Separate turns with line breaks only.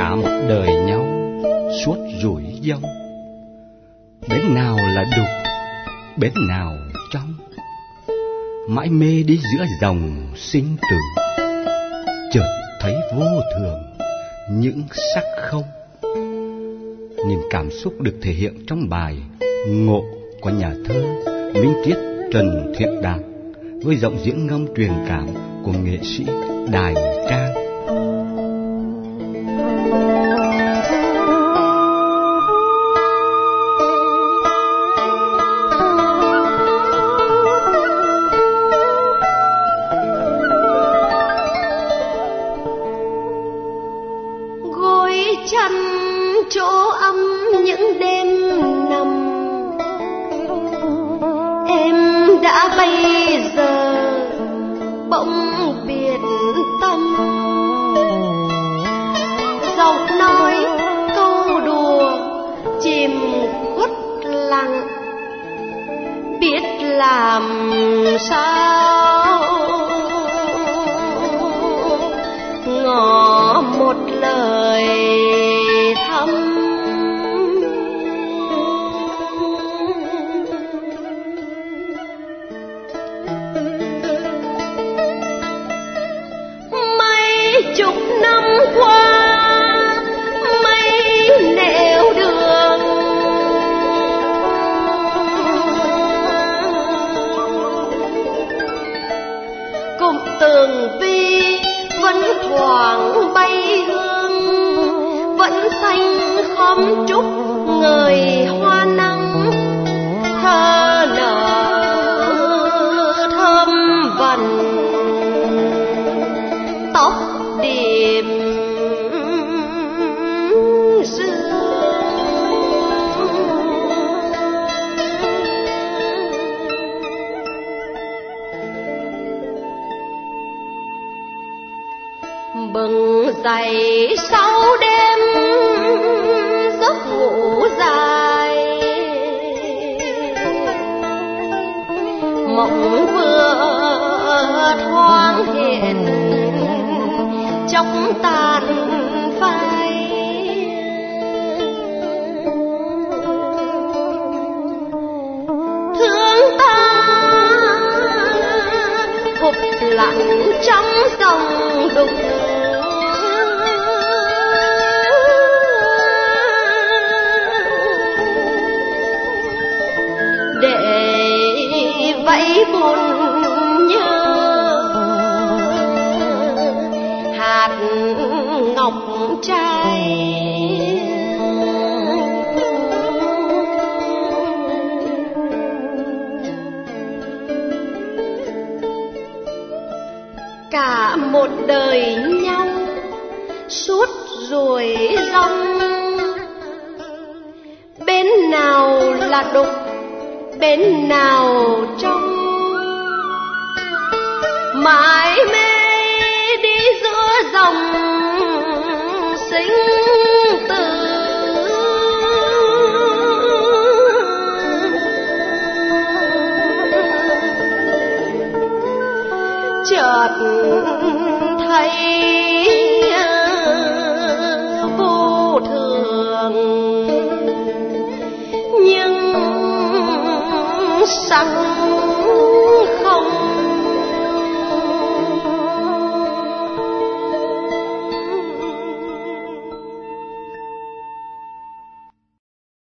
cả một đời nhau suốt rủi dâu. Bến nào là đục, bến nào trong, mãi mê đi giữa dòng sinh tử. Chợt thấy vô thường những sắc không. Niềm cảm xúc được thể hiện trong bài Ngộ của nhà thơ Minh Triết Trần Thiện Đạt với giọng diễn ngâm truyền cảm của nghệ sĩ Đài Trang.
Bừng dậy sau đêm giấc ngủ dài, mộng vừa thoáng hiện chóng tàn phai. Thương ta hụp lặng trong dòng đục, vẫy buồn nhớ hạt ngọc trai. Cả một đời nhau suốt ruồi rong, bên nào là đục, bên nào trong, mãi mê đi giữa dòng sinh tử. Chợt thấy vô thường nhưng sang